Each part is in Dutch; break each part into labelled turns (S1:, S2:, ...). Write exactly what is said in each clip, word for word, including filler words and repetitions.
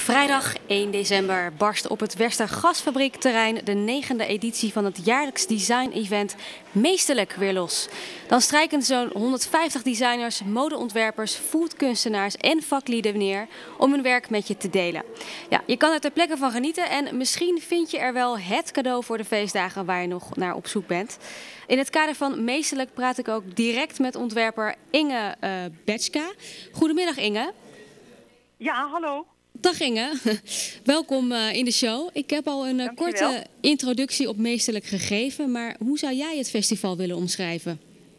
S1: Vrijdag één december barst op het Westergasfabriekterrein de negende editie van het jaarlijks design-event Meesterlijk weer los. Dan strijken zo'n honderdvijftig designers, modeontwerpers, foodkunstenaars en vaklieden neer om hun werk met je te delen. Ja, je kan er ter plekke van genieten en misschien vind je er wel het cadeau voor de feestdagen waar je nog naar op zoek bent. In het kader van Meesterlijk praat ik ook direct met ontwerper Inge uh, Betschka. Goedemiddag Inge.
S2: Ja, hallo.
S1: Dag Inge, welkom uh, in de show. Ik heb al een uh, korte introductie op Meesterlijk gegeven, maar hoe zou jij het festival willen omschrijven?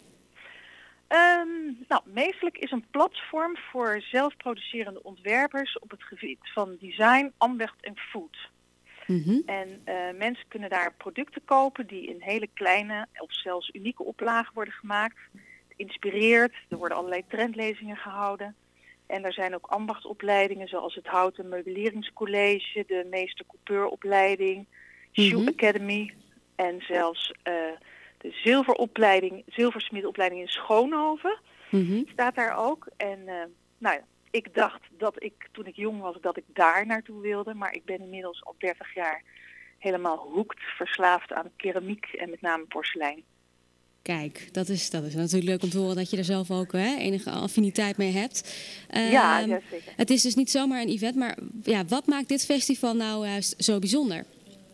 S2: Um, nou, Meesterlijk is een platform voor zelfproducerende ontwerpers op het gebied van design, ambacht en food. Mm-hmm. En uh, mensen kunnen daar producten kopen die in hele kleine of zelfs unieke oplagen worden gemaakt. Het inspireert, er worden allerlei trendlezingen gehouden. En er zijn ook ambachtopleidingen zoals het Houten Meubeleringscollege, de Meester Coupeuropleiding, mm-hmm. Shoe Academy en zelfs uh, de zilveropleiding, zilversmiedenopleiding in Schoonhoven mm-hmm. staat daar ook. En uh, nou ja, ik dacht dat ik toen ik jong was dat ik daar naartoe wilde, maar ik ben inmiddels al dertig jaar helemaal hoekt, verslaafd aan keramiek en met name porselein.
S1: Kijk, dat is, dat is natuurlijk leuk om te horen dat je er zelf ook hè, enige affiniteit mee hebt.
S2: Uh, ja, ja, zeker.
S1: Het is dus niet zomaar een event, maar ja, wat maakt dit festival nou juist zo bijzonder?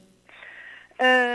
S2: Uh,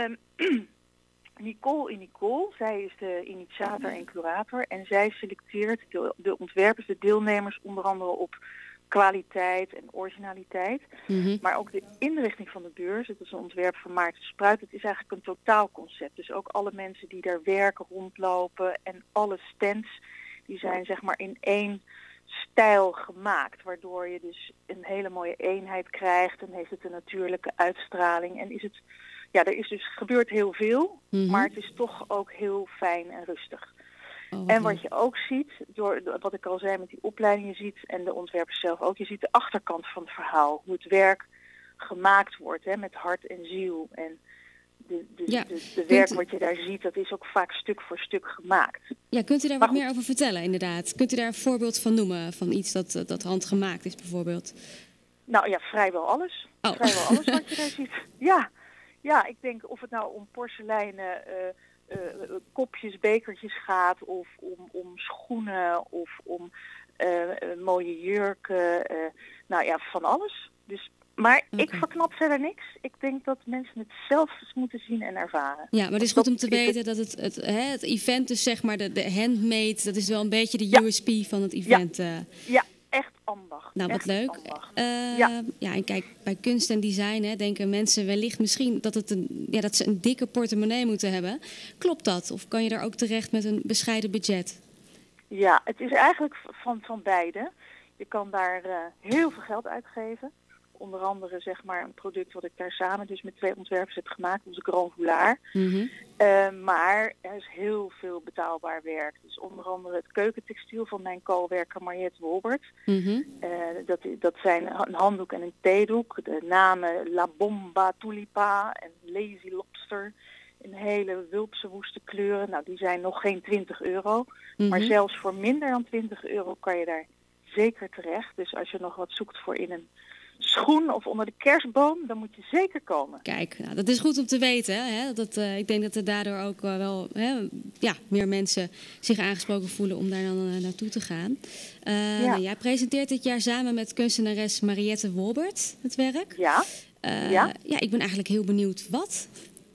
S2: Nicole in Nicole, zij is de initiator en curator en zij selecteert de, de ontwerpers, de deelnemers onder andere op kwaliteit en originaliteit. Mm-hmm. Maar ook de inrichting van de beurs, het is een ontwerp van Maarten Spruit, het is eigenlijk een totaalconcept. Dus ook alle mensen die daar werken, rondlopen en alle stands, die zijn zeg maar in één stijl gemaakt. Waardoor je dus een hele mooie eenheid krijgt en heeft het een natuurlijke uitstraling. En is het, ja, er is dus gebeurt heel veel, mm-hmm. maar het is toch ook heel fijn en rustig. Oh, en wat je ook ziet, door wat ik al zei met die opleiding, je ziet, en de ontwerpers zelf ook, je ziet de achterkant van het verhaal. Hoe het werk gemaakt wordt, hè, met hart en ziel. En de, de, ja, de, de werk wat je daar ziet, dat is ook vaak stuk voor stuk gemaakt.
S1: Ja, kunt u daar maar wat goed. meer over vertellen inderdaad? Kunt u daar een voorbeeld van noemen, van iets dat, dat handgemaakt is bijvoorbeeld?
S2: Nou ja, vrijwel alles. Oh. Vrijwel alles wat je daar ziet. Ja, ja, ik denk of het nou om porseleinen... Uh, Uh, kopjes, bekertjes gaat of om, om schoenen of om uh, uh, mooie jurken, uh, nou ja, van alles. Dus, maar okay. ik verknap verder niks. Ik denk dat mensen het zelf moeten zien en ervaren.
S1: Ja, maar het is goed om te weten het... dat het, het, hè, het event is zeg maar de, de handmade, dat is wel een beetje de ja. U S P van het event.
S2: Ja, uh. ja. Echt ambacht.
S1: Nou, wat
S2: Echt
S1: leuk. Uh,
S2: ja.
S1: ja, en kijk, bij kunst en design hè, denken mensen wellicht misschien dat, het een, ja, dat ze een dikke portemonnee moeten hebben. Klopt dat? Of kan je daar ook terecht met een bescheiden budget?
S2: Ja, het is eigenlijk van, van beide. Je kan daar uh, heel veel geld uitgeven. Onder andere zeg maar een product wat ik daar samen dus met twee ontwerpers heb gemaakt, onze Grand Foulard. Mm-hmm. Uh, maar er is heel veel betaalbaar werk. Dus onder andere het keukentextiel van mijn co-werker Mariette Wolbert. Mm-hmm. Uh, dat, dat zijn een handdoek en een theedoek. De namen La Bomba Tulipa en Lazy Lobster. In hele wulpse woeste kleuren. Nou, die zijn nog geen twintig euro. Mm-hmm. Maar zelfs voor minder dan twintig euro kan je daar zeker terecht. Dus als je nog wat zoekt voor in een schoen of onder de kerstboom, dan moet je zeker komen.
S1: Kijk, nou, dat is goed om te weten. Hè? Dat, uh, ik denk dat er daardoor ook uh, wel hè, ja, meer mensen zich aangesproken voelen om daar dan uh, naartoe te gaan. Uh, ja. nou, jij presenteert dit jaar samen met kunstenares Mariette Wolbert het werk.
S2: Ja.
S1: Uh,
S2: ja.
S1: ja. Ik ben eigenlijk heel benieuwd wat.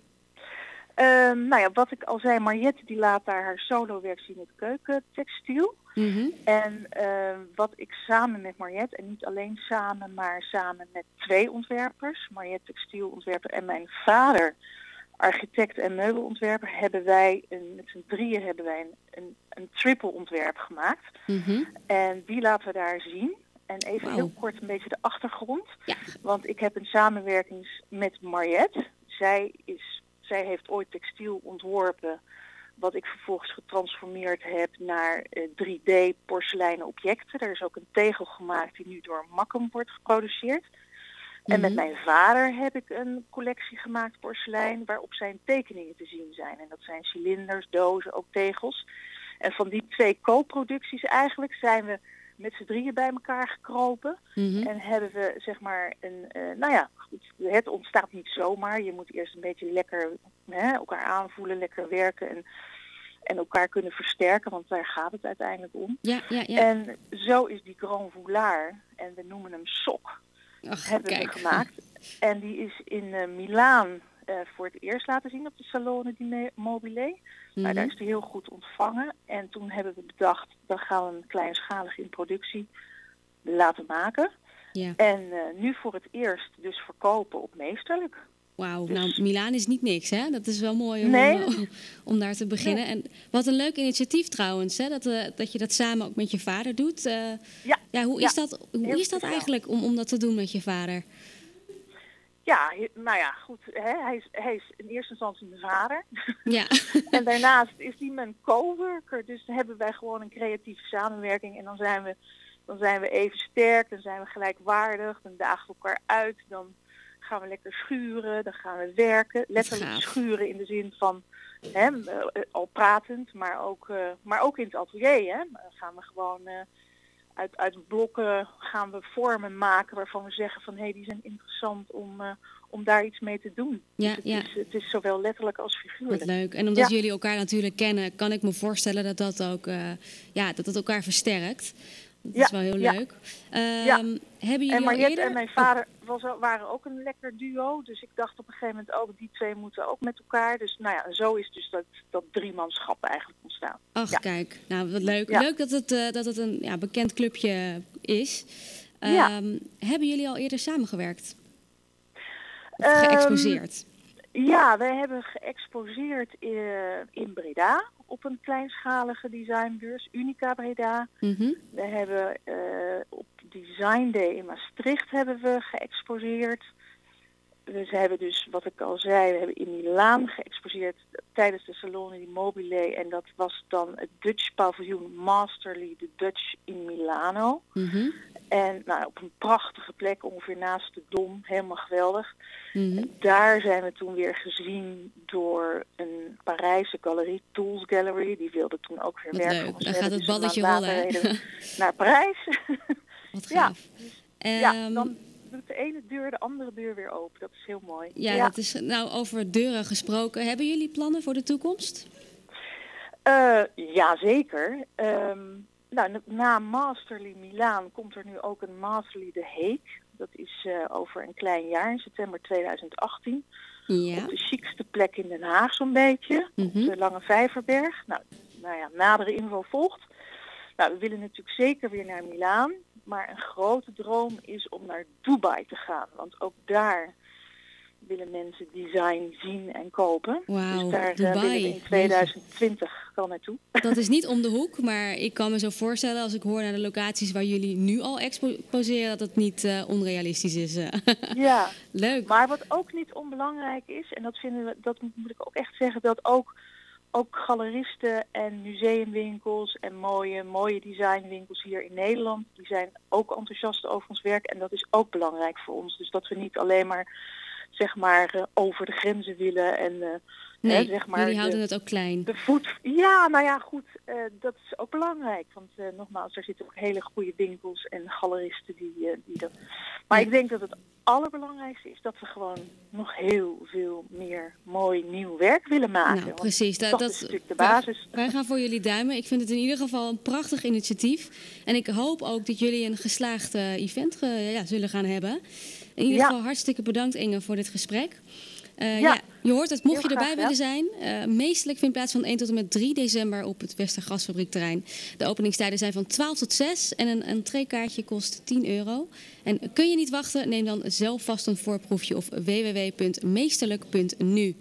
S2: Uh, nou ja, wat ik al zei, Mariette die laat daar haar solowerk zien, het keukentextiel. Mm-hmm. En uh, wat ik samen met Mariette, en niet alleen samen, maar samen met twee ontwerpers, Mariette textielontwerper en mijn vader, architect en meubelontwerper, hebben wij, een, met z'n drieën hebben wij een, een, een triple ontwerp gemaakt. Mm-hmm. En die laten we daar zien. En even wow. heel kort een beetje de achtergrond. Ja. Want ik heb een samenwerking met Mariette. Zij is... Zij heeft ooit textiel ontworpen, wat ik vervolgens getransformeerd heb naar uh, drie D porseleinen objecten. Er is ook een tegel gemaakt die nu door Makkum wordt geproduceerd. Mm-hmm. En met mijn vader heb ik een collectie gemaakt porselein waarop zijn tekeningen te zien zijn. En dat zijn cilinders, dozen, ook tegels. En van die twee co-producties eigenlijk zijn we met z'n drieën bij elkaar gekropen.
S1: Mhm.
S2: En hebben we zeg maar een, uh, nou ja, goed, het ontstaat niet zomaar. Je moet eerst een beetje lekker hè, elkaar aanvoelen, lekker werken en, en elkaar kunnen versterken, want daar gaat het uiteindelijk om.
S1: Ja, ja, ja.
S2: En zo is die Grand Foulard, en we noemen hem Sok,
S1: Ach,
S2: hebben
S1: kijk.
S2: we gemaakt. En die is in uh, Milaan uh, voor het eerst laten zien op de Salone di Mobile.
S1: Mm-hmm.
S2: Nou, daar is die heel goed ontvangen. En toen hebben we bedacht, dan gaan we een kleinschalig in productie laten maken.
S1: Ja.
S2: En uh, nu voor het eerst dus verkopen op Meesterlijk.
S1: Wauw,
S2: Dus...
S1: nou Milaan is niet niks, hè? Dat is wel mooi om,
S2: nee.
S1: om, om daar te beginnen.
S2: Nee.
S1: En wat een leuk initiatief trouwens, hè? Dat, uh, dat je dat samen ook met je vader doet. Uh,
S2: ja.
S1: ja, hoe
S2: ja.
S1: is dat, hoe is dat eigenlijk om, om dat te doen met je vader?
S2: Ja, nou ja, goed. Hè? Hij, is, hij is in eerste instantie mijn vader.
S1: Ja.
S2: En daarnaast is hij mijn coworker. Dus dan hebben wij gewoon een creatieve samenwerking. En dan zijn we, dan zijn we even sterk, dan zijn we gelijkwaardig. Dan dagen we elkaar uit, dan gaan we lekker schuren, dan gaan we werken. Letterlijk schuren in de zin van, hè, al pratend, maar ook, uh, maar ook in het atelier. Hè? Dan gaan we gewoon... Uh, Uit, uit blokken gaan we vormen maken waarvan we zeggen van hé, hey, die zijn interessant om, uh, om daar iets mee te doen.
S1: Ja,
S2: dus het,
S1: ja.
S2: is, het is zowel letterlijk als figuurlijk.
S1: Wat leuk. En omdat
S2: ja.
S1: jullie elkaar natuurlijk kennen, kan ik me voorstellen dat dat ook uh, ja, dat dat elkaar versterkt. Dat
S2: ja,
S1: is wel heel
S2: ja.
S1: leuk. Uh,
S2: ja.
S1: Hebben jullie
S2: en Mariette
S1: al eerder...
S2: en mijn vader was, waren ook een lekker duo. Dus ik dacht op een gegeven moment ook, die twee moeten ook met elkaar. Dus nou ja, zo is dus dat, dat driemanschap eigenlijk ontstaan.
S1: Ach,
S2: ja.
S1: kijk. Nou, wat leuk.
S2: Ja.
S1: Leuk dat het, uh, dat het een ja, bekend clubje is. Um,
S2: ja.
S1: Hebben jullie al eerder samengewerkt? Of
S2: um,
S1: geëxposeerd?
S2: Ja, wij hebben geëxposeerd in, in Breda op een kleinschalige designbeurs, Unica Breda.
S1: Mm-hmm.
S2: We hebben uh, op Design Day in Maastricht hebben we geëxposeerd. We hebben dus, wat ik al zei, we hebben in Milaan geëxposeerd tijdens de Salone di Mobile. En dat was dan het Dutch paviljoen Masterly, de Dutch in Milano.
S1: Mm-hmm.
S2: En nou, op een prachtige plek, ongeveer naast de Dom, helemaal geweldig.
S1: Mm-hmm.
S2: En daar zijn we toen weer gezien door een Parijse galerie, Tools Gallery. Die wilde toen ook weer
S1: wat
S2: werken.
S1: leuk,
S2: voor ons
S1: dan gaat het
S2: dus
S1: balletje rollen.
S2: Naar Parijs.
S1: Wat gaaf.
S2: Ja, dus,
S1: um,
S2: ja, dan doet de ene deur de andere deur weer open. Dat is heel mooi.
S1: Ja, ja. Dat is nou over deuren gesproken. Hebben jullie plannen voor de toekomst?
S2: Uh, ja, zeker. Um, nou, na Masterly Milaan komt er nu ook een Masterly The Hague. Dat is uh, over een klein jaar, in september tweeduizend achttien.
S1: Ja.
S2: Op de chicste plek in Den Haag zo'n beetje. Mm-hmm. Op de Lange Vijverberg. Nou, nou ja, nadere info volgt. Nou, we willen natuurlijk zeker weer naar Milaan. Maar een grote droom is om naar Dubai te gaan. Want ook daar willen mensen design zien en kopen.
S1: Wauw,
S2: dus daar
S1: Dubai.
S2: Uh, willen we in tweeduizend twintig wel naartoe.
S1: Dat is niet om de hoek, maar ik kan me zo voorstellen als ik hoor naar de locaties waar jullie nu al exposeren, dat het niet uh, onrealistisch is.
S2: Ja,
S1: leuk.
S2: Maar wat ook niet onbelangrijk is, en dat vinden we, dat moet ik ook echt zeggen, dat ook, ook galeristen en museumwinkels en mooie, mooie designwinkels hier in Nederland, die zijn ook enthousiast over ons werk en dat is ook belangrijk voor ons. Dus dat we niet alleen maar zeg maar uh, over de grenzen willen en uh,
S1: nee,
S2: hè, zeg maar
S1: jullie
S2: de,
S1: houden het ook klein.
S2: De voet, ja, nou ja, goed, uh, dat is ook belangrijk, want uh, nogmaals, er zitten ook hele goede winkels en galeristen die, uh, die dat. Maar ja. Ik denk dat het allerbelangrijkste is dat we gewoon nog heel veel meer mooi nieuw werk willen maken.
S1: Nou, precies,
S2: dat,
S1: dat,
S2: dat
S1: dat
S2: is natuurlijk de basis.
S1: Wij, wij gaan voor jullie duimen. Ik vind het in ieder geval een prachtig initiatief en ik hoop ook dat jullie een geslaagd uh, event ge, ja, zullen gaan hebben. In ieder geval ja. hartstikke bedankt Inge voor dit gesprek. Uh, ja. ja, je hoort het, mocht Heel je erbij graag, willen ja. zijn. Uh, meestelijk vindt plaats van één tot en met drie december op het Westergasfabriekterrein. De openingstijden zijn van twaalf tot zes en een entreekaartje kost tien euro. En kun je niet wachten, neem dan zelf vast een voorproefje op w w w punt meesterlijk punt n u.